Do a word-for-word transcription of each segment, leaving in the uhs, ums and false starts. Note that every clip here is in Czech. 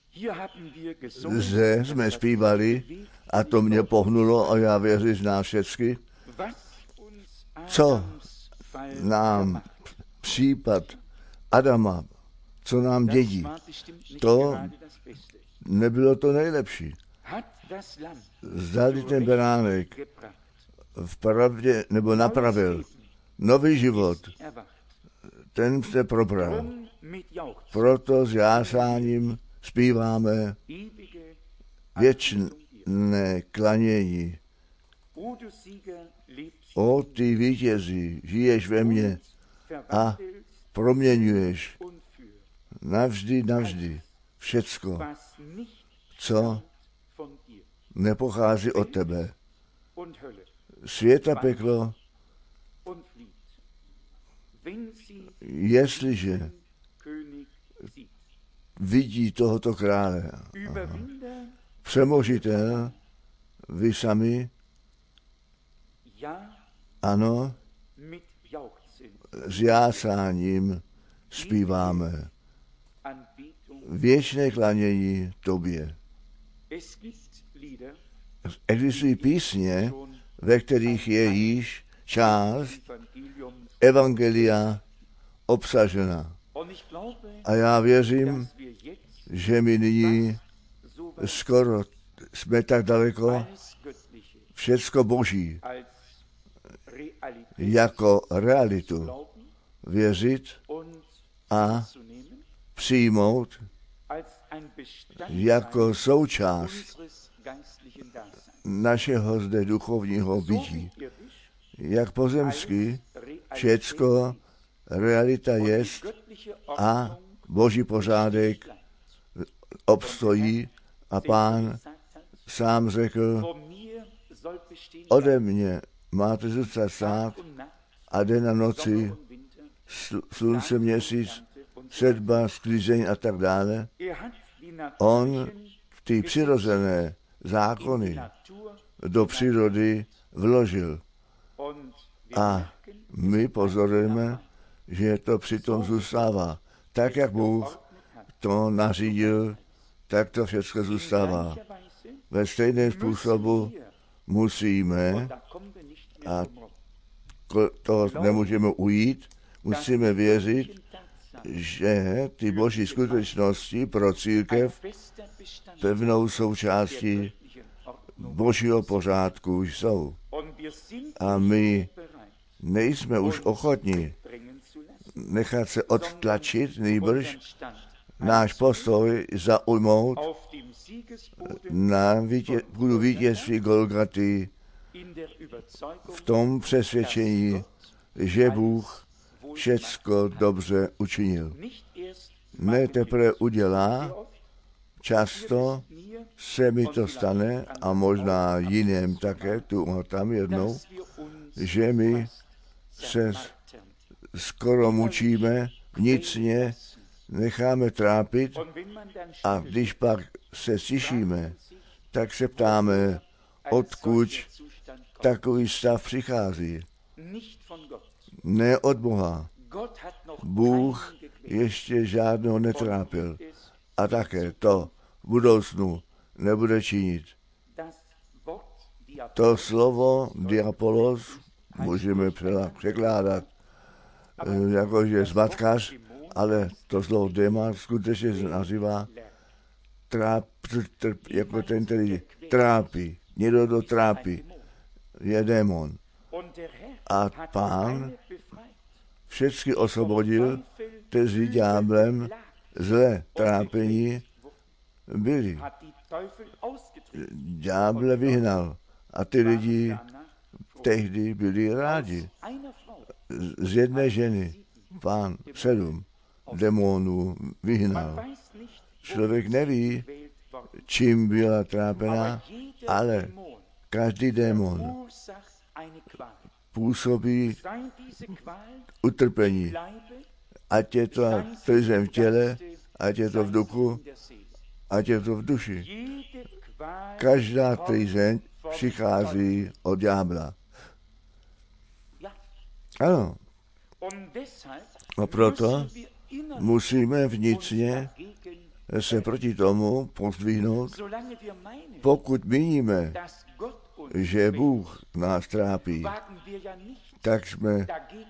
Zde jsme zpívali a to mě pohnulo a já věřím, znám všecky. Co nám případ Adama, co nám dědí, to nebylo to nejlepší. Zdali ten beránek v pravdě nebo napravil nový život, ten se probral. Proto s jásáním zpíváme věčné klanění. O ty vítězi, žiješ ve mně a proměňuješ navždy, navždy všecko, co nepochází od tebe. Svět a peklo, jestliže vidí tohoto krále, přemožitel, vy sami, ano, s jásáním zpíváme věčné klanění tobě. Existují písně, ve kterých je již část evangelia obsažena. A já věřím, že my nyní skoro jsme tak daleko, všecko boží jako realitu věřit a přijmout jako součást našeho zde duchovního bytí. Jak pozemsky všecko realita jest a boží pořádek obstojí a Pán sám řekl, ode mě máte zůstat stát a den a noci, slunce, měsíc, sedba, sklizeň a tak dále. On ty přirozené zákony do přírody vložil. A my pozorujeme, že to přitom zůstává. Tak, jak Bůh to nařídil, tak to všechno zůstává. Ve stejném způsobu musíme, a to nemůžeme ujít, musíme věřit, že ty boží skutečnosti pro církev pevnou součástí božího pořádku jsou. A my nejsme už ochotní nechat se odtlačit, nýbrž náš postoj zaujmout na vítě, půdu vítězství Golgaty v tom přesvědčení, že Bůh všecko dobře učinil. Ne teprve udělá, často se mi to stane a možná jiném také, tu a tam jednou, že my se skoro mučíme, vnitřně necháme trápit a když pak se stišíme, tak se ptáme, odkud takový stav přichází. Ne od Boha. Bůh ještě žádného netrápil a také to v budoucnu nebude činit. To slovo diapolos můžeme překládat jakože zmatkař, ale to slovo déma skutečně se nazývá tráp, trp, jako ten, který trápí. Někdo to trápí. Je démon. A Pán všechny osvobodil, kteří ďáblem zlé trápení byli. Ďáble vyhnal a ty lidi tehdy byli rádi. Z jedné ženy Pán sedm démonů vyhnal. Člověk neví, čím byla trápena, ale každý démon působí utrpení. Ať je to trizem v těle, ať je to v duchu, ať je to v duši. Každá trízeň přichází od ďábla. Ano. A proto musíme vnitřně se proti tomu pozdvihnout, pokud míníme, že Bůh nás trápí, tak jsme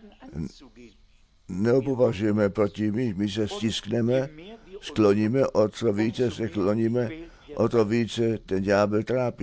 neopovažujeme proti my, my se stiskneme, skloníme, o co více se kloníme, o to více ten ďábel trápí.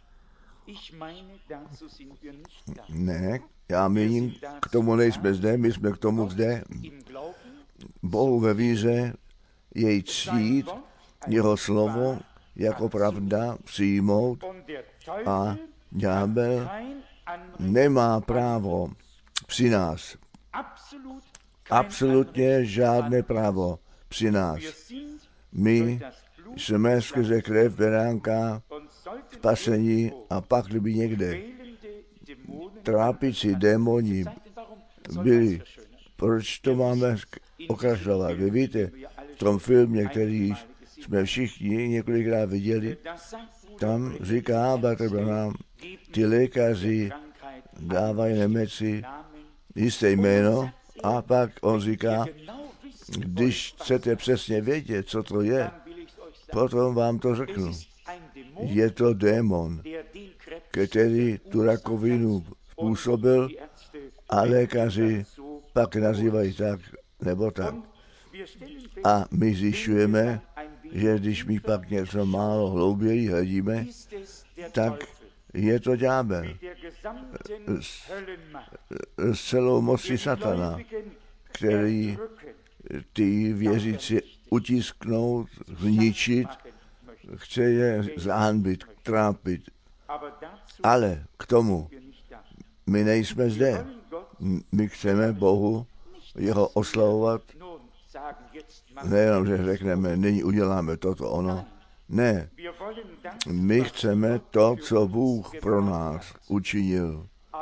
Ne, já míním, k tomu nejsme zde, my jsme k tomu zde. Bohu ve víře jej ctít, jeho slovo jako pravda přijmout a ďábel nemá právo při nás. Absolutně žádné právo při nás. My jsme skrze krev beránka spasení a pak, kdyby někde trápící démoni byli, proč to máme okrašlovat? Vy víte, v tom filmě, který jsme všichni několikrát viděli, tam říká bratr Branham, ty lékaři dávají nemoci jisté jméno a pak on říká, když chcete přesně vědět, co to je, potom vám to řeknu. Je to démon, který tu rakovinu způsobil a lékaři pak nazývají tak nebo tak. A my zjišťujeme, že když my pak něco málo hlouběji hledíme, tak je to ďábel s, s celou mocí satana, který ty věřící utisknout, zničit, chce je zahanbit, trápit. Ale k tomu my nejsme zde. My chceme Bohu jeho oslavovat. Nejenom, že řekneme, nyní uděláme toto, ono. Ne. My chceme to, co Bůh pro nás učinil.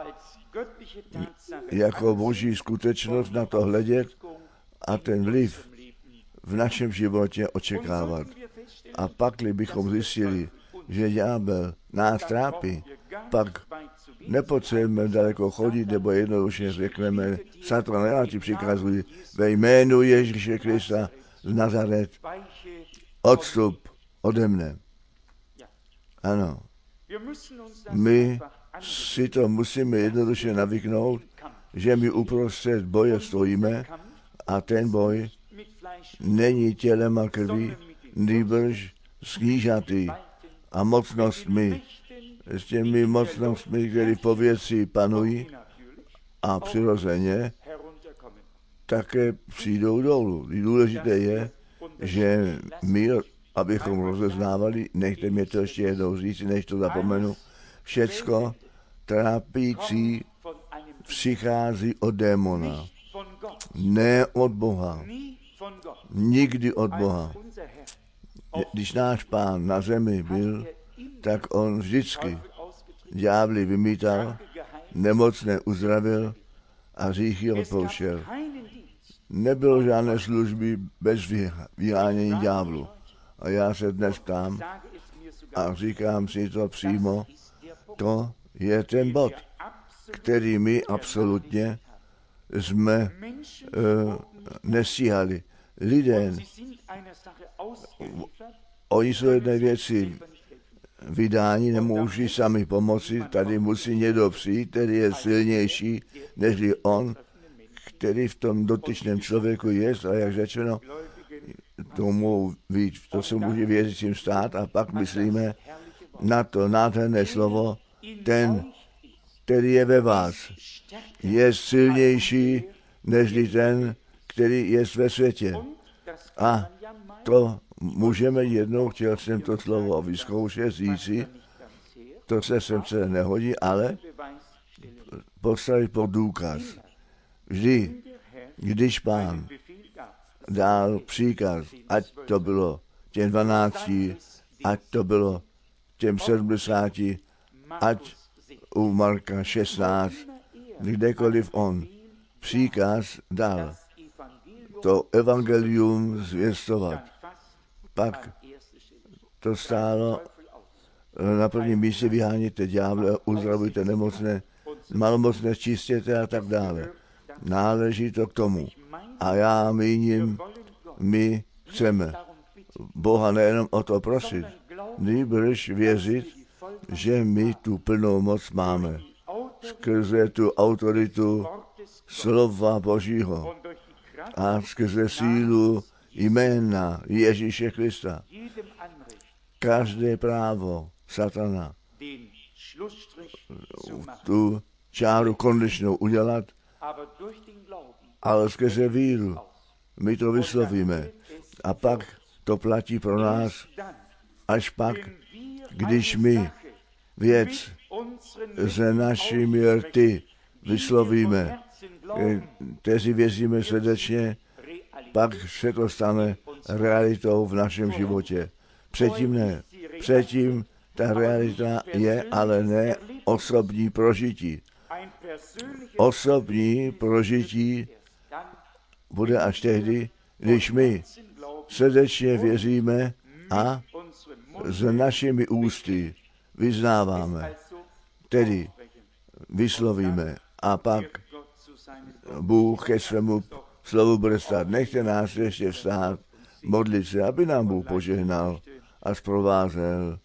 Jako boží skutečnost na to hledět a ten vliv v našem životě očekávat. A pak, kdybychom zjistili, že ďábel nás trápí, pak nepotřebujeme daleko chodit, nebo jednoduše řekneme, Satan, já ti přikazuji ve jménu Ježíše Krista z Nazaret, odstup ode mne. Ano. My si to musíme jednoduše navyknout, že my uprostřed boje stojíme a ten boj není tělem a krví, nýbrž s knížaty a mocnostmi, s těmi mocnostmi, které po věci panují a přirozeně také přijdou dolů. Důležité je, že my, abychom rozeznávali, nechte mě to ještě jednou říct, než to zapomenu, všecko trápící přichází od démona, ne od Boha. Nikdy od Boha. Když náš Pán na zemi byl, tak on vždycky ďábly vymítal, nemocné uzdravil a hříchy odpouštěl. Nebylo žádné služby bez vyhánění ďáblu. A já se dnes ptám a říkám si to přímo, to je ten bod, který my absolutně jsme uh, nestíhali. Lidé, oni jsou jedné věci vydání, nemůžu sami pomoci, tady musí někdo přijít, který je silnější než on, který v tom dotyčném člověku je, a jak řečeno, tomu víc, to se může věřícím stát a pak myslíme na to nádherné slovo, ten, který je ve vás, je silnější než ten, který je ve světě. A to můžeme jednou, chtěl jsem to slovo vyzkoušet, říci, to se sem se nehodí, ale postavit pod důkaz. Vždy, když Pán dal příkaz, ať to bylo těm dvanácti, ať to bylo těm sedmdesáti, ať u Marka šestnáct, kdekoliv on příkaz dal to evangelium zvěstovat. Pak to stálo na prvním místě vyháněte ďáble, uzdravujte nemocné, malomocné čistěte a tak dále. Náleží to k tomu. A já míním, my chceme Boha nejenom o to prosit, nýbrž věřit, že my tu plnou moc máme skrze tu autoritu slova Božího a skrze sílu jména Ježíše Krista. Každé právo satana tu čáru konečnou udělat, ale skrze víru my to vyslovíme. A pak to platí pro nás, až pak, když my věc se našimi rty vyslovíme, kteří věříme srdečně, pak se to stane realitou v našem životě. Předtím ne. Předtím ta realita je ale ne osobní prožití. Osobní prožití bude až tehdy, když my srdečně věříme a s našimi ústy vyznáváme, tedy vyslovíme, a pak Bůh ke svému slovu bude stát. Nechte nás ještě vstát, modlit se, aby nám Bůh požehnal a zprovázel.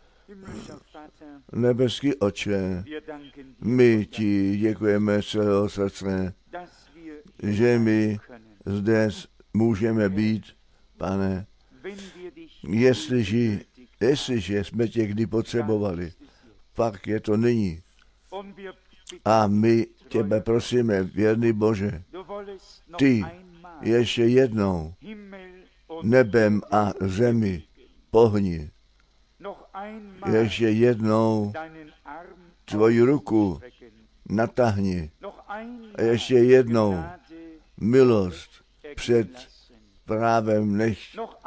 Nebeský Otče, my ti děkujeme z celého srdce, že my zde můžeme být, Pane, jestliže, jestliže jsme tě kdy potřebovali, pak je to nyní. A my těbe prosíme, věrný Bože, ty ještě jednou nebem a zemi pohni. Ještě jednou tvoji ruku natáhni. A ještě jednou milost před právem nech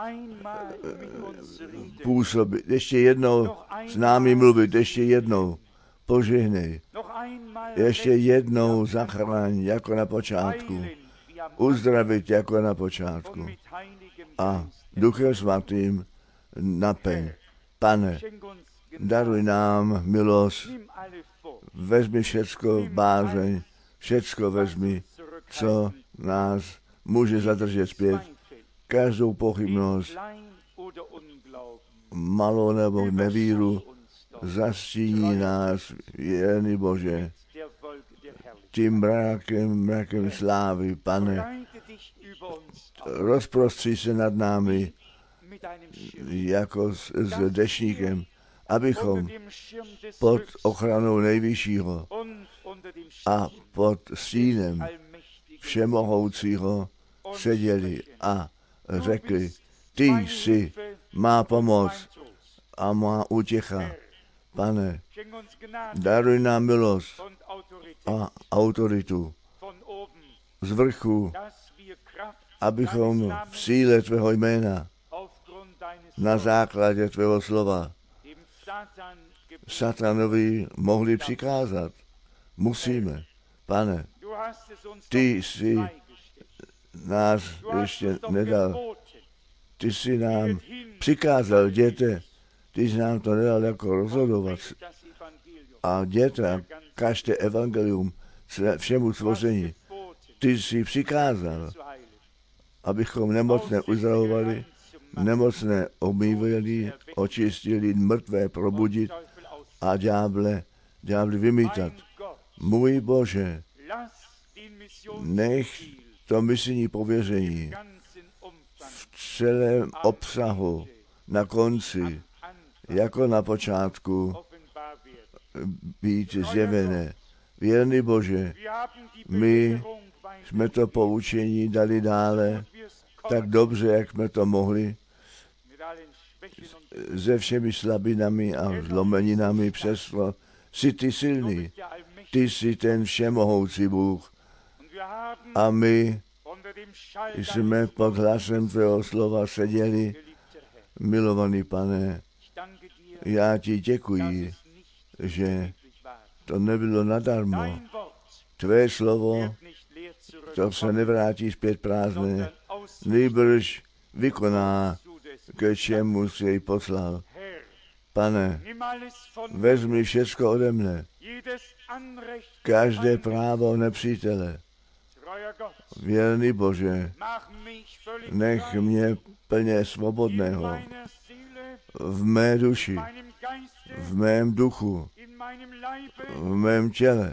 působit. Ještě jednou s námi mluvit, ještě jednou požehnej. Ještě jednou zachraň jako na počátku. Uzdravit jako na počátku. A Duchem Svatým napeň. Pane, daruj nám milost, vezmi všecko bázeň, všecko vezmi, co nás může zadržet zpět, každou pochybnost, malou nebo nevíru, zastíní nás, věrný Bože, tím mrakem, mrakem slávy, Pane, rozprostří se nad námi, jako s, s dešníkem, abychom pod ochranou nejvyššího a pod stínem všemohoucího seděli a řekli, ty jsi má pomoc a má útěcha. Pane, daruj nám milost a autoritu z vrchu, abychom v síle tvého jména na základě tvého slova satanovi mohli přikázat. Musíme. Pane, ty jsi nás ještě nedal. Ty jsi nám přikázal, jděte. Ty jsi nám to nedal jako rozhodovat. A jděte, kažte evangelium všemu stvoření. Ty jsi přikázal, abychom nemocné uzdravovali, nemocné omývali, očistili, mrtvé probudit a ďáble, ďábly vymítat. Můj Bože, nech to misijní pověření v celém obsahu na konci, jako na počátku, být zjevené. Věrný Bože, my jsme to poučení dali dále tak dobře, jak jsme to mohli, se všemi slabinami a zlomeninami, přesto jsi ty silný, ty jsi ten všemohoucí Bůh. A my jsme pod hlasem tvého slova seděli, milovaný Pane, já ti děkuji, že to nebylo nadarmo. Tvé slovo, to se nevrátí zpět prázdné, nýbrž vykoná, k čemu jsi jej poslal. Pane, vezmi všecko ode mne, každé právo nepřítele, Věrný Bože, nech mě plně svobodného v mé duši, v mém duchu, v mém těle.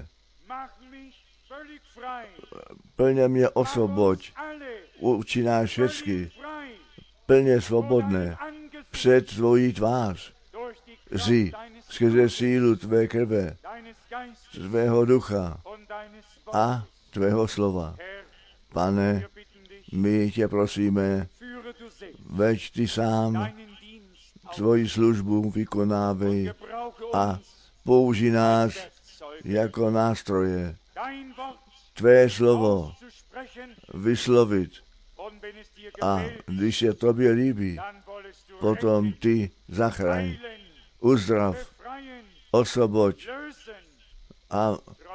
Plně mě osvoboď, učináš všechny plně svobodné před tvojí tvář. Zí skrze sílu tvé krve, tvého ducha a tvého slova. Pane, my tě prosíme, veď ty sám tvoji službu vykonávej a použij nás jako nástroje. Tvé slovo vyslovit a když se tobě líbí, potom ty zachraň, uzdrav, osvoboď a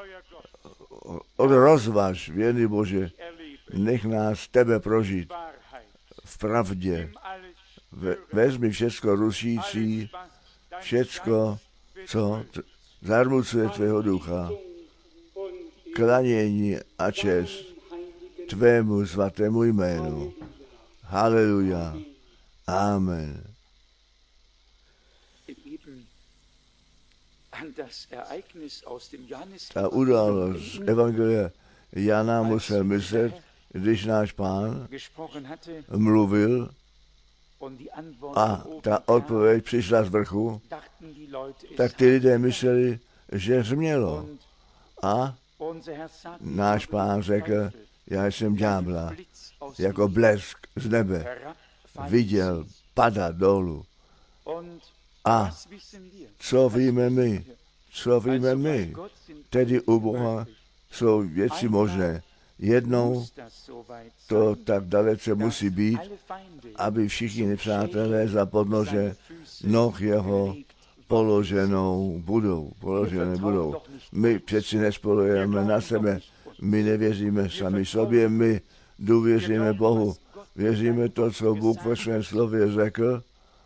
rozvaž, věrný Bože, nech nás tebe prožít v pravdě. Ve, vezmi všecko rušící, všecko, co t- zarmucuje tvého ducha, klanění a čest tvému svatému jménu. Haleluja. Amen. Ta událost z Evangelia Jana musel myslet, když náš Pán mluvil a ta odpověď přišla z vrchu, tak ty lidé mysleli, že řmělo. A náš Pán řekl, já jsem ďábla, jako blesk z nebe viděl padat dolů. A co víme my? Co víme my? Tedy u Boha jsou věci možné. Jednou to tak dalece musí být, aby všichni nepřátelé za podnože noh jeho položenou budou. Položené budou. My přeci nespolujeme na sebe. My nevěříme sami sobě, my důvěříme Bohu. Věříme to, co Bůh ve svém slově řekl,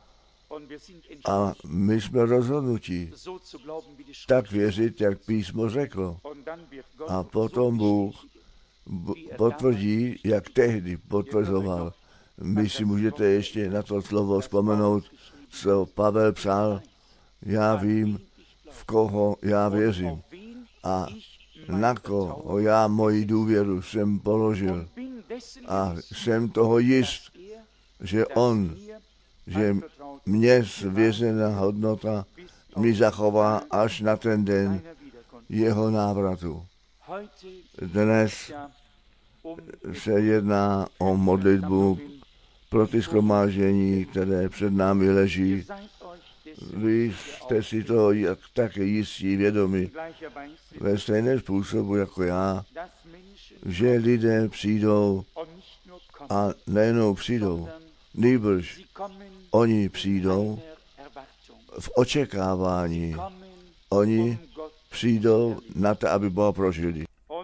a my jsme rozhodnutí tak věřit, jak písmo řeklo. A potom Bůh potvrdí, jak tehdy potvrzoval. Vy si můžete ještě na to slovo vzpomenout, co Pavel psal. Já vím, v koho já věřím a na koho já moji důvěru jsem položil. A jsem toho jist, že on, že mně svěřená hodnota mi zachová až na ten den jeho návratu. Dnes se jedná o modlitbu pro ty shromáždění, které před námi leží. Vy jste si toho jak také jistí vědomi ve stejném způsobu jako já, že lidé přijdou a nejenom přijdou, nýbrž oni přijdou v očekávání. Oni přijdou na to, aby Boha prožili.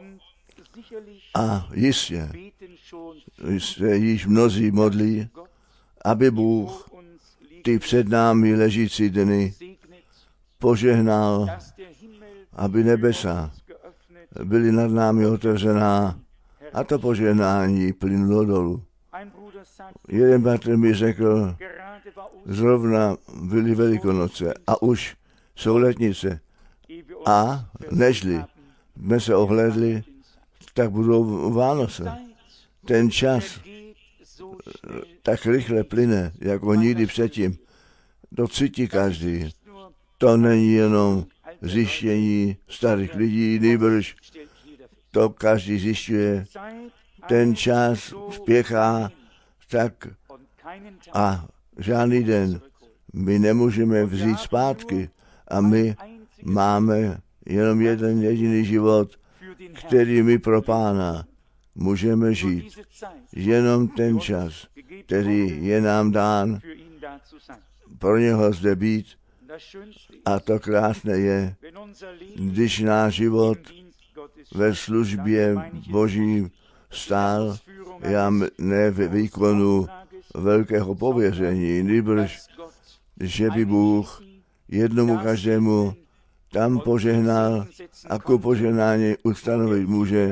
A jistě se již mnozí modlí, aby Bůh ty před námi ležící dny požehnal, aby nebesa byly nad námi otevřená a to požehnání plynulo dolů. Jeden bratr mi řekl, zrovna byly Velikonoce a už jsou letnice. A nežli jsme se ohlédli, tak budou Vánoce. Ten čas tak rychle plyne, jako nikdy předtím. To cítí každý. To není jenom zjištění starých lidí, nýbrž to každý zjišťuje. Ten čas spěchá tak a žádný den my nemůžeme vzít zpátky a my máme jenom jeden jediný život, který my pro Pána můžeme žít. Jenom ten čas, který je nám dán, pro něho zde být. A to krásné je, když náš život ve službě Boží stál, já ne ve výkonu velkého pověření, nýbrž, že by Bůh jednomu každému tam požehnal a ku požehnání ustanovit může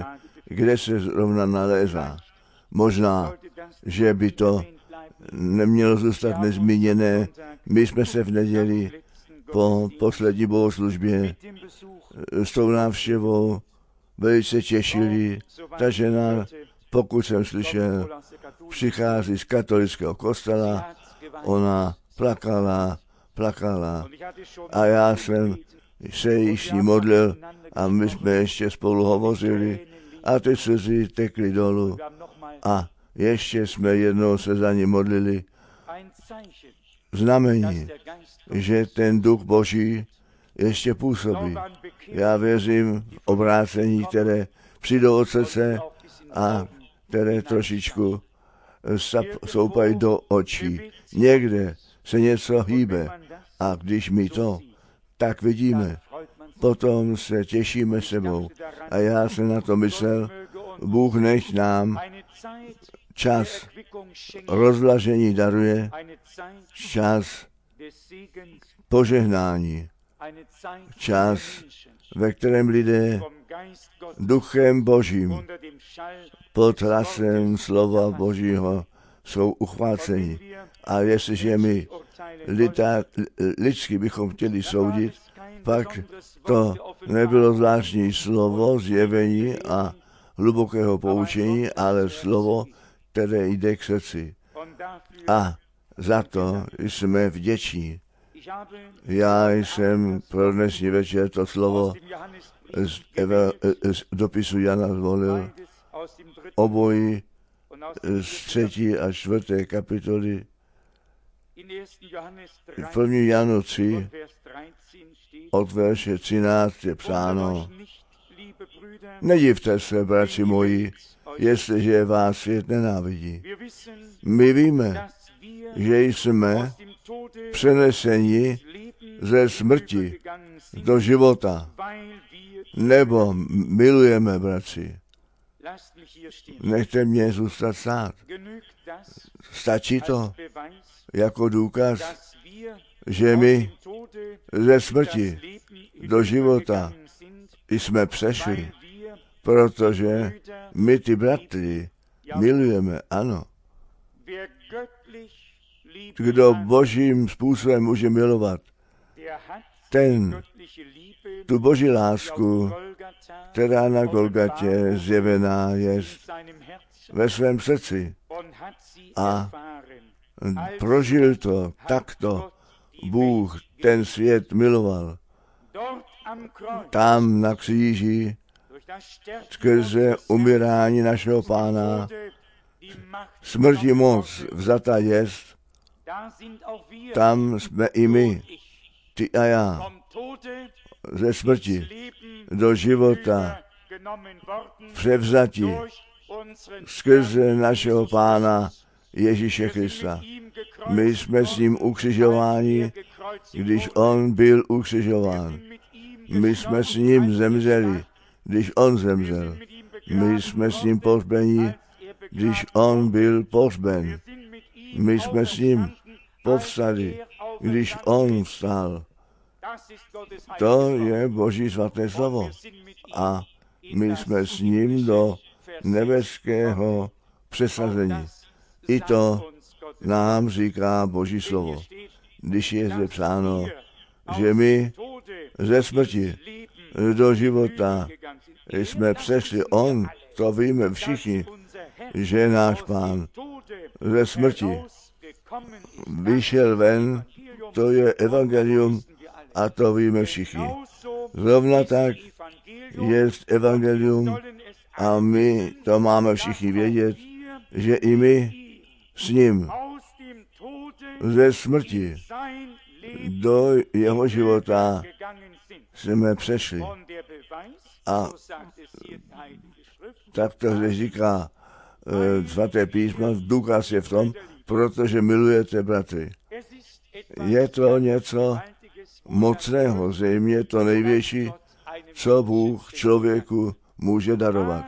kde se zrovna nalézá. Možná, že by to nemělo zůstat nezmíněné. My jsme se v neděli po poslední bohoslužbě s tou návštěvou velice těšili. Ta žena, pokud jsem slyšel, přichází z katolického kostela, ona plakala, plakala a já jsem se již s ní modlil a my jsme ještě spolu hovořili a ty slzy tekly dolů a ještě jsme jednou se za ní modlili. Znamení, že ten duch Boží ještě působí. Já věřím v obrácení, které přijdou od srdce a které trošičku soupají do očí. Někde se něco hýbe a když my to tak vidíme, potom se těšíme sebou. A já jsem na to myslel, Bůh nech nám čas rozvlažení daruje, čas požehnání, čas, ve kterém lidé duchem Božím pod hlasem slova Božího jsou uchváceni. A jestliže my lida, lidsky bychom chtěli soudit, pak to nebylo zvláštní slovo zjevení a hlubokého poučení, ale slovo, které jde k srdci. A za to jsme vděční. Já jsem pro dnešní večer to slovo z, eva, z dopisu Jana zvolil, obojí z třetí a čtvrté kapitoly. V první Janu tři od verše třináct je psáno: Nedivte se, bratři moji, jestliže vás svět nenávidí. My víme, že jsme přeneseni ze smrti do života, nebo milujeme, bratři. Nechte mě zůstat stát. Stačí to jako důkaz, že my ze smrti do života jsme přešli, protože my ty bratry milujeme, ano. Kdo božím způsobem může milovat, ten tu boží lásku, která na Golgatě zjevená je ve svém srdci a prožil to takto. Bůh ten svět miloval. Tam na kříži skrze umírání našeho Pána smrti moc vzata jest. Tam jsme i my, ty a já, ze smrti do života převzati skrze našeho Pána Ježíše Krista. My jsme s ním ukřižováni, když on byl ukřižován. My jsme s ním zemřeli, když on zemřel. My jsme s ním pohřbeni, když on byl pohřben. My jsme s ním povstali, když on vstal. To je Boží svaté slovo. A my jsme s ním do nebeského přesazení. I to nám říká Boží slovo. Když je zde psáno, že my ze smrti do života jsme přešli, on, to víme všichni, že náš Pán ze smrti vyšel ven, to je evangelium a to víme všichni. Zrovna tak je evangelium a my to máme všichni vědět, že i my s ním ze smrti do jeho života jsme přešli. A tak to zde říká e, svaté písmo, důkaz je v tom, protože milujete bratry. Je to něco mocného, zřejmě to největší, co Bůh člověku může darovat.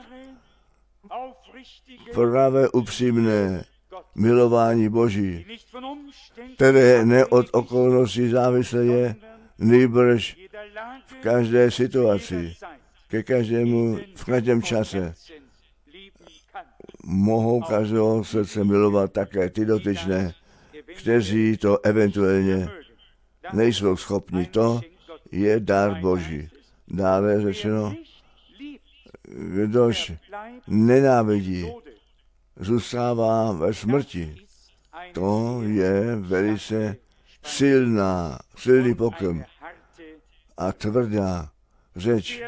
Pravé upřímné milování Boží, které ne od okolností závislé je, nýbrž v každé situaci, ke každému, v každém čase mohou každého srdce milovat také ty dotyčné, kteří to eventuálně nejsou schopni. To je dar Boží. Dále řečeno, kdož nenávidí, zůstává ve smrti. To je velice silná, silný pokrm a tvrdá řeč.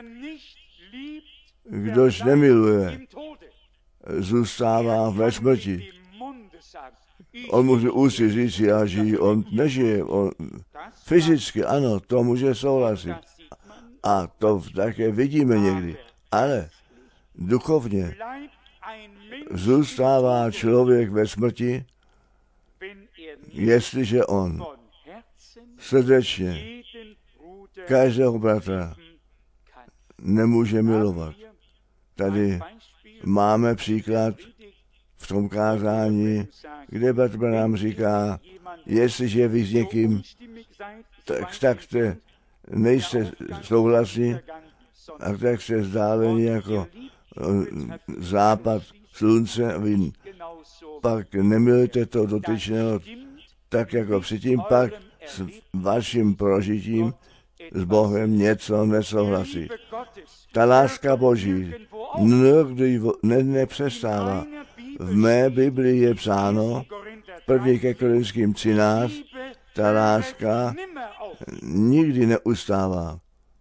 Kdož nemiluje, zůstává ve smrti. On může ústy říct, já žiju, on nežije. On, fyzicky, ano, to může souhlasit. A to také vidíme někdy. Ale duchovně zůstává člověk ve smrti, jestliže on srdečně každého bratra nemůže milovat. Tady máme příklad v tom kázání, kde bratr nám říká, jestliže vy s někým, tak, tak jste, nejste souhlasní, a tak jste vzdáleni jako západ slunce, vy pak nemilujete to dotyčného tak jako předtím, pak s vaším prožitím s Bohem něco nesouhlasí. Ta láska Boží nikdy ne, nepřestává. V mé Biblii je psáno, první ke Korinským třináct, ta láska nikdy neustává.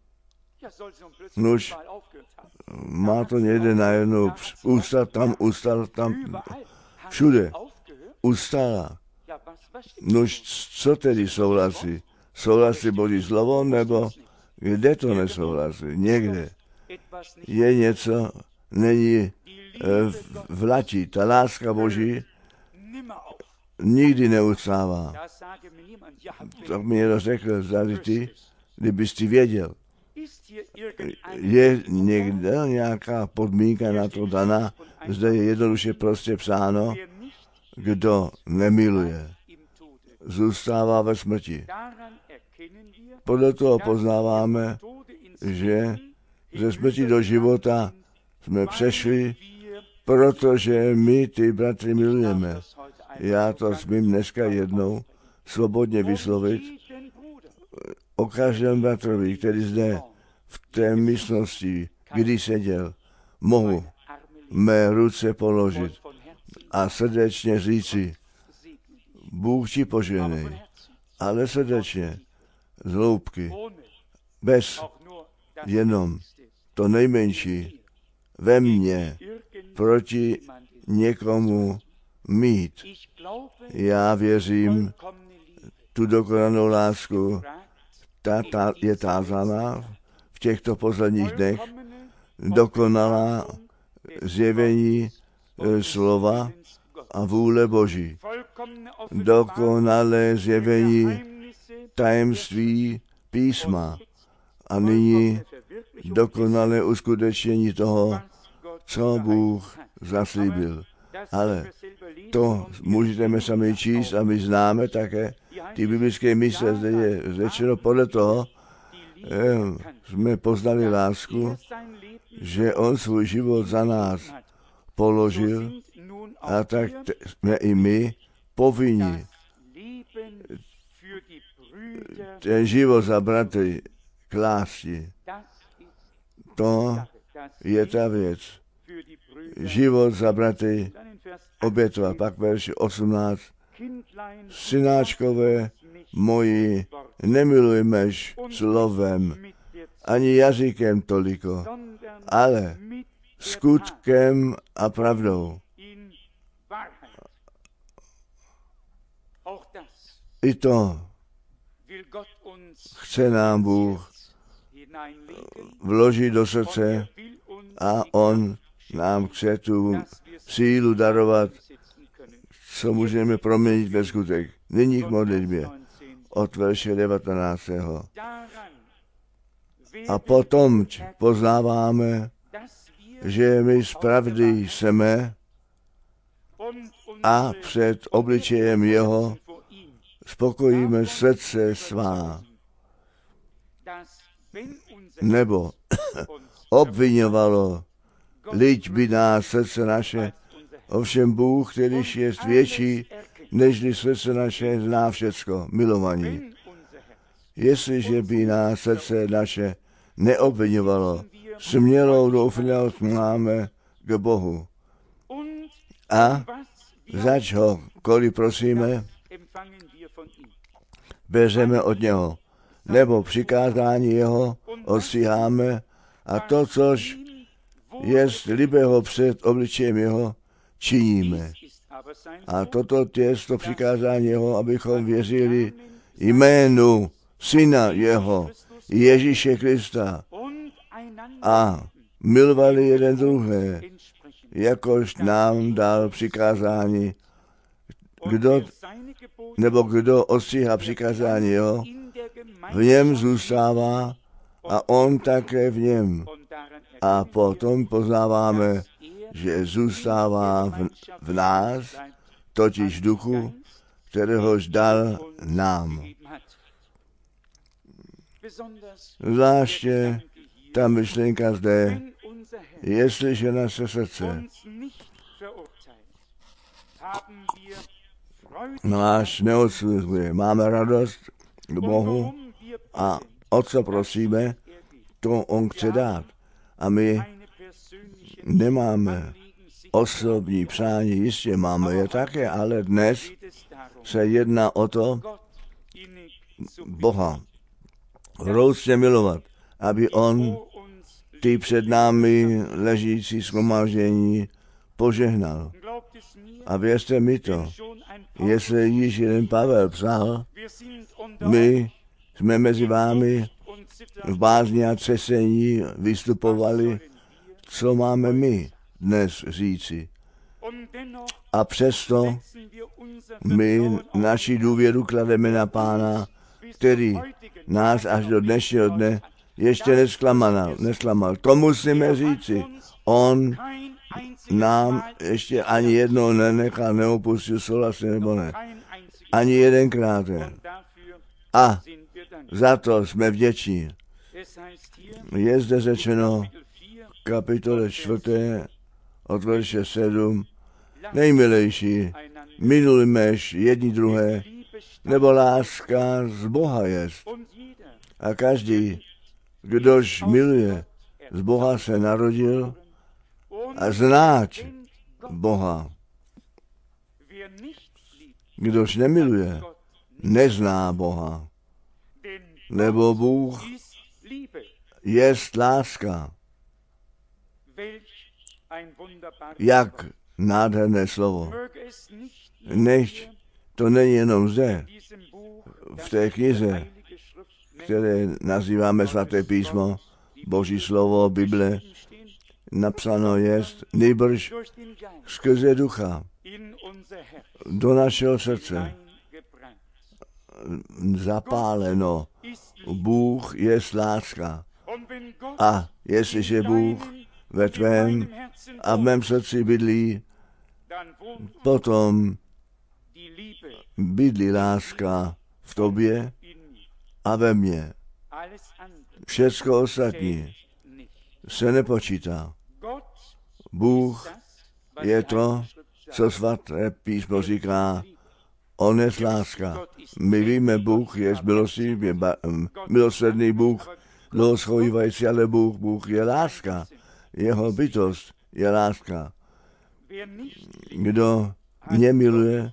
Nuž, má to někde najednou ustat, tam ustal, tam všude. Ustala. Nuž, co tedy souhlasí? Souhlasí Boží slovo, nebo kde to nesouhlasí? Někde. Je něco, není v lati. Ta láska Boží nikdy neustává. Tak mi někdo řekl, zdali ty, kdybys ty věděl. Je někde nějaká podmínka na to daná, zde je jednoduše prostě psáno, kdo nemiluje, zůstává ve smrti. Podle toho poznáváme, že ze smrti do života jsme přešli, protože my ty bratry milujeme. Já to smím dneska jednou svobodně vyslovit o každém bratrovi, který zde v té místnosti, kdy seděl, mohu mé ruce položit a srdečně říci, Bůh ti požehnej, ale srdečně, z hloubky, bez jenom to nejmenší ve mně proti někomu mít. Já věřím, tu dokonanou lásku, ta, ta je tázaná v těchto posledních dnech, dokonalá zjevení e, slova a vůle Boží. Dokonalé zjevení tajemství písma a nyní dokonalé uskutečnění toho, co Bůh zaslíbil. Ale to můžeme sami číst a my známe také ty biblické místa, zde je řečeno podle toho, eh, jsme poznali lásku, že on svůj život za nás položil a tak jsme i my povinni ten život za bratry klásti. To je ta věc. Život za bratry obětovat. Pak verš osmnáct. Synáčkové moji, nemilujmeš slovem, ani jazykem toliko, ale skutkem a pravdou. I to chce nám Bůh vložit do srdce a on nám chce tu sílu darovat, co můžeme proměnit ve skutek. Nyní k modlitbě od verše devatenáctého. A potom poznáváme, že my z pravdy jsme a před obličejem jeho spokojíme srdce svá. Nebo obviňovalo, liď by nás srdce naše Ovšem Bůh, kterýž je větší, nežli srdce naše, zná všecko, milovaní. Jestliže by nás srdce naše neobviňovalo, smělou doufnost máme k Bohu. A zač ho, kolik prosíme, bereme od něho, nebo přikázání jeho ostříháme a to, což je libého před obličejem jeho, činíme. A toto je to přikázání jeho, abychom věřili jménu Syna jeho, Ježíše Krista, a milovali jeden druhé, jakož nám dal přikázání. Kdo, nebo kdo ostříhá přikázání jeho, v něm zůstává a on také v něm. A potom poznáváme, že zůstává v, v nás, totiž duchu, kteréhož dal nám. Zvláště ta myšlenka zde, jestliže naše srdce náš neodsuzuje, máme radost k Bohu a o co prosíme, to on chce dát. A my nemáme osobní přání, jistě máme je také, ale dnes se jedná o to, Boha hroutně milovat, aby on ty před námi ležící shromáždění požehnal. A věřte mi to, jestli již jeden Pavel psal, my jsme mezi vámi v bázni a třesení vystupovali, co máme my dnes říci. A přesto my naši důvěru klademe na Pána, který nás až do dnešního dne ještě nesklamal. nesklamal. To musíme říci. On nám ještě ani jednou nenechal, neopustil, souhlasně nebo ne. Ani jedenkrát. A za to jsme vděční. Je zde řečeno v kapitole čtvrté od verše sedm, nejmilejší, milujmeš jedni druhé, nebo láska z Boha jest. A každý, kdož miluje, z Boha se narodil a znáč Boha. Kdož nemiluje, nezná Boha. Nebo Bůh jest láska. Jak nádherné slovo. Nechť to není jenom zde, v té knize, které nazýváme svaté písmo, Boží slovo, Bible, napsáno jest, nejbrž skrze ducha do našeho srdce zapáleno. Bůh je láska. A jestliže Bůh ve tvém a v mém srdci bydlí, potom bydlí láska v tobě a ve mně. Všecko ostatní se nepočítá. Bůh je to, co svaté písmo říká, on je láska. My víme, Bůh je milostivý, milosrdný Bůh, dlouhoschovývající, ale Bůh, Bůh je láska. Jeho bytost je láska. Kdo mě miluje,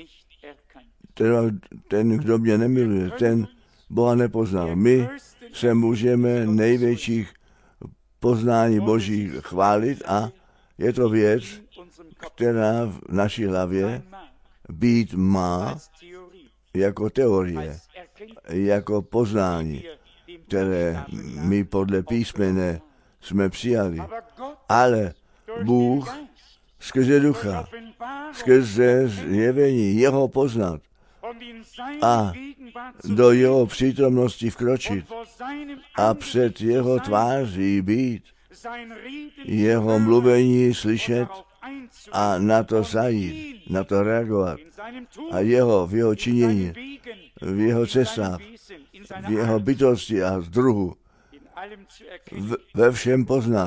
ten, ten, kdo mě nemiluje, ten Boha nepoznal. My se můžeme největších poznání Boží chválit a je to věc, která v naší hlavě být má jako teorie, jako poznání, které my podle písmene jsme přijali. Ale Bůh skrze ducha, skrze zjevení jeho poznat a do jeho přítomnosti vkročit a před jeho tváří být, jeho mluvení slyšet a na to zajít, na to reagovat a jeho v jeho činění, v jeho cestách, v jeho bytosti a z druhu v, ve všem poznat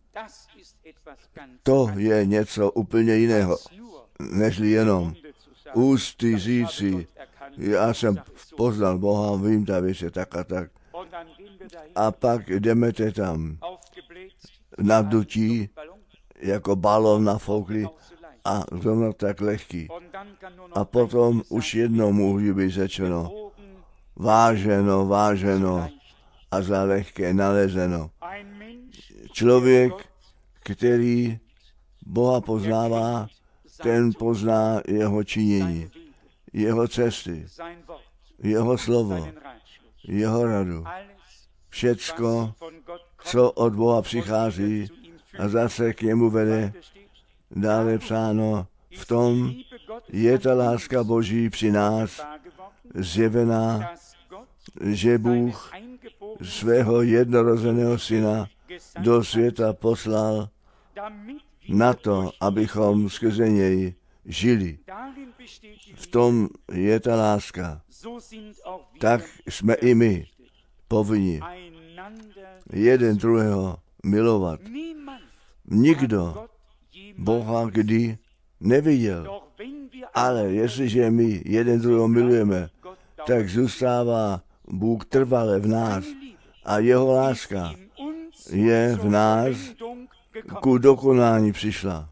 To je něco úplně jiného, nežli jenom ústy říci, já jsem poznal Boha, vím, ta věc je tak a tak. A pak jdeme tam navdutí, jako balon nafoukli a zrovna tak lehký. A potom už jednou může být řečeno, váženo, váženo a za lehké nalezeno. Člověk, který Boha poznává, ten pozná jeho činění, jeho cesty, jeho slovo, jeho radu. Všecko, co od Boha přichází a zase k němu vede, dále psáno, v tom je ta láska Boží při nás zjevená, že Bůh svého jednorozeného syna do světa poslal na to, abychom skrze něj žili. V tom je ta láska. Tak jsme i my povinni jeden druhého milovat. Nikdo Boha kdy neviděl. Ale jestliže my jeden druhého milujeme, tak zůstává Bůh trvale v nás a jeho láska je v nás ku dokonání přišla.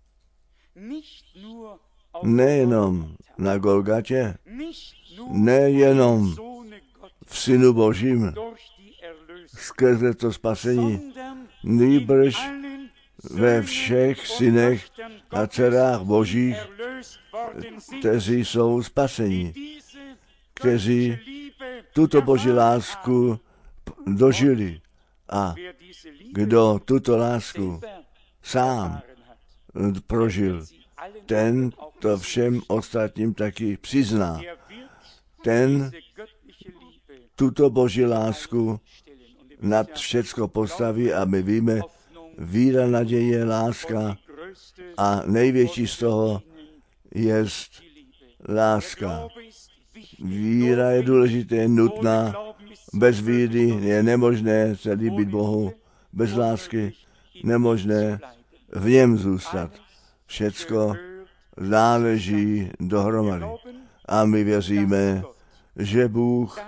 Nejenom na Golgatě, nejenom v Synu Božím, skrze to spasení, nýbrž ve všech synech a dcerách Božích, kteří jsou spasení, kteří tuto Boží lásku dožili. A kdo tuto lásku sám prožil, ten to všem ostatním taky přizná. Ten tuto Boží lásku nad všecko postaví a my víme, víra, naděje, láska a největší z toho je láska. Víra je důležitá, nutná, bez víry je nemožné se líbit Bohu, bez lásky nemožné v něm zůstat. Všecko náleží dohromady. A my věříme, že Bůh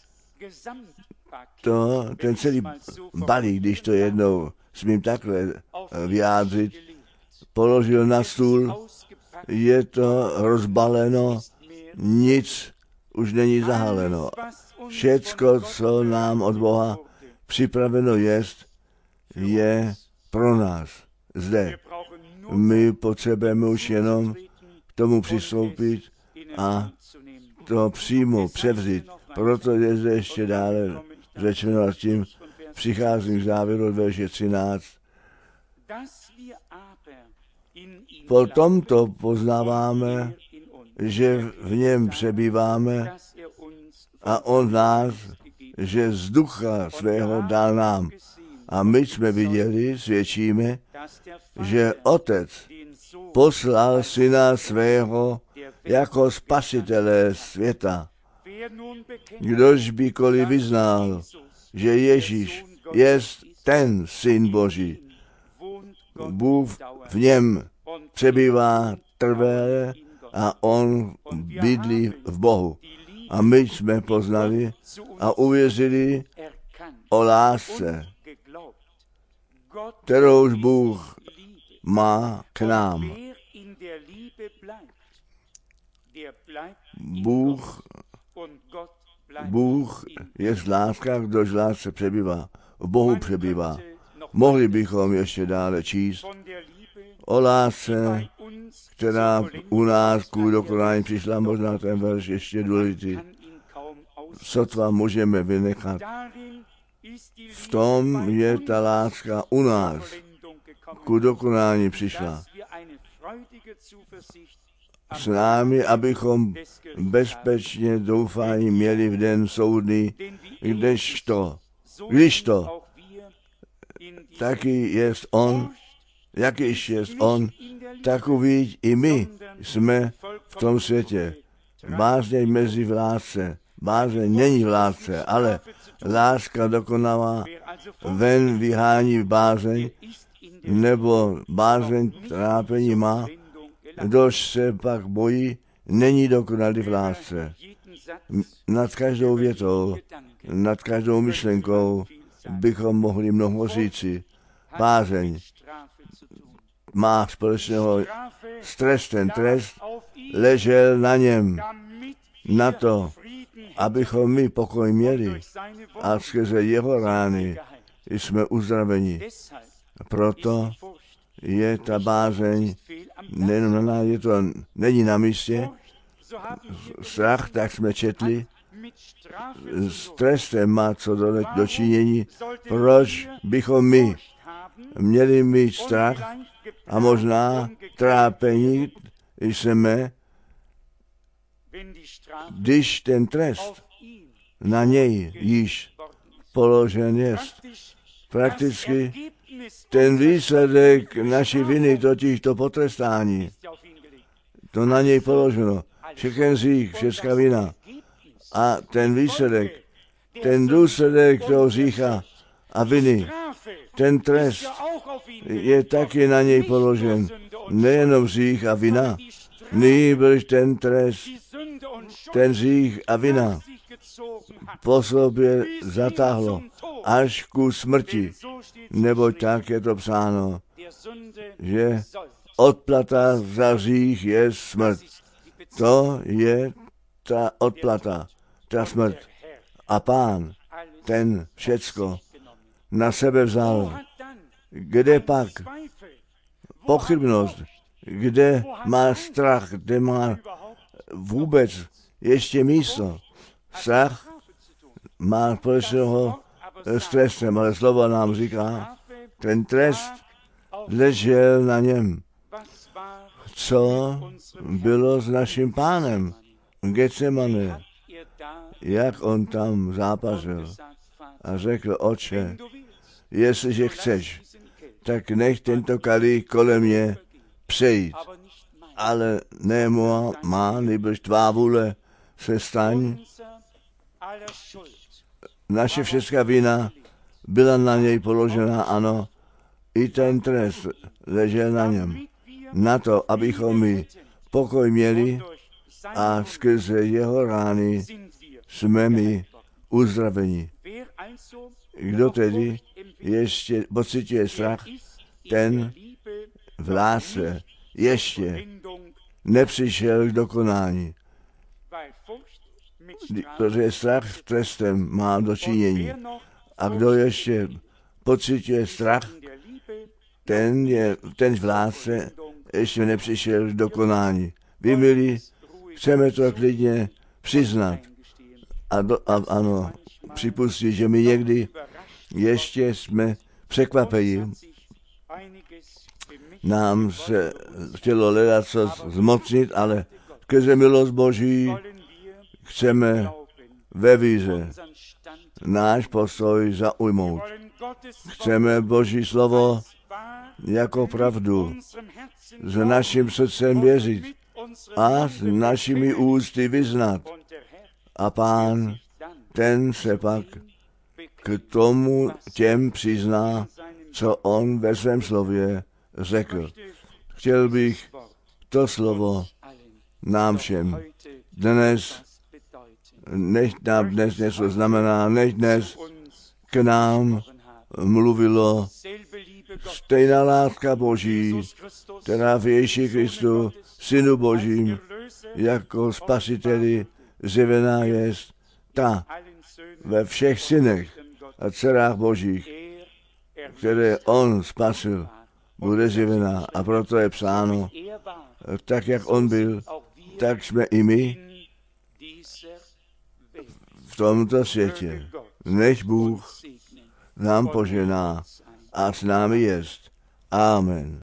to, ten celý balík, když to jednou smím takhle vyjádřit, položil na stůl, je to rozbaleno, nic už není zahaleno. Všecko, co nám od Boha připraveno jest, je pro nás zde. My potřebujeme už jenom k tomu přistoupit a to přímo převzít. Proto je zde ještě dále řečeno a s tím přicházím k závěru od verše třináct. Po tomto poznáváme, že v něm přebýváme a on nás, že z ducha svého dal nám. A my jsme viděli, svědčíme, že Otec poslal syna svého jako spasitele světa. Kdož bykoliv vyznal, že Ježíš je ten Syn Boží, Bůh v něm přebývá trvalé a on bydlí v Bohu. A my jsme poznali a uvěřili o lásce, kterouž Bůh má k nám. Bůh, Bůh je láska, kdož lásce přebývá. V Bohu přebývá. Mohli bychom ještě dále číst o lásce, která u nás k dokonání přišla, možná ten verš ještě důležitý. Sotva můžeme vynechat. V tom je ta láska u nás k dokonání přišla. S námi, abychom bezpečně doufání měli v den soudný, kdežto, když to, taky jest on, jakýž jest on, takový i my jsme v tom světě. Bázeň mezi v lásce, bázeň není v lásce, ale láska dokonavá ven vyhání bázeň, nebo bázeň trápení má, kdož se pak bojí, není dokonalý v lásce. Nad každou větou, nad každou myšlenkou bychom mohli mnoho říci. Bázeň má společného s trestem. Trest ležel na něm, na to, abychom my pokoj měli a skrze jeho rány jsme uzdraveni. Proto je ta bázeň, nejenom na je to není na místě, strach, tak jsme četli, s trestem má co do, do činění, proč bychom my měli mít strach a možná trápení jsme, když ten trest na něj již položen je. Prakticky ten výsledek naší viny, totiž to potrestání, to na něj položeno. Všechen hřích, všechna vina. A ten výsledek, ten důsledek toho hřícha a viny, ten trest je taky na něj položen. Nejenom hřích a vina, nýbrž ten trest, ten hřích a vina po sobě zatáhlo až ku smrti, nebo tak je to psáno, že odplata za hřích je smrt. To je ta odplata, ta smrt. A Pán ten všecko na sebe vzal. Kde pak pochybnost, kde má strach, kde má vůbec ještě místo. Strach má společného s trestem, ale slovo nám říká, ten trest ležel na něm. Co bylo s naším Pánem v Getsemane, jak on tam zápasil a řekl, Otče, jestliže chceš, tak nech tento kalich kolem mě přejít, ale ne moja má, nýbrž tvá vůle se staň. Naše všechna vina byla na něj položena, ano, i ten trest ležel na něm. Na to, abychom my pokoj měli a skrze jeho rány jsme my uzdraveni. Kdo tedy ještě pociťuje strach, ten v lásce ještě nepřišel k dokonání. Protože strach s trestem má dočinění. A kdo ještě pociťuje strach, ten, je, ten v lásce ještě nepřišel k dokonání. Vy, milí, chceme to klidně přiznat. A, do, a ano, připustit, že my někdy ještě jsme překvapení. Nám se chtělo hledat co zmocnit, ale skrze milost Boží chceme ve víře náš postoj zaujmout. Chceme Boží slovo jako pravdu s naším srdcem věřit a s našimi ústy vyznat. A Pán, ten se pak k tomu těm přizná, co on ve svém slově řekl. Chtěl bych to slovo nám všem dnes, nech nám dnes něco znamená, nech dnes k nám mluvilo stejná láska Boží, která v Ježíši Kristu, Synu Božím, jako spasiteli zjevená jest, ta ve všech synech a dcerách Božích, které on spasil, bude zjevená. A proto je psáno, tak jak on byl, tak jsme i my v tomto světě. Nech Bůh nám požená a s námi jest. Amen.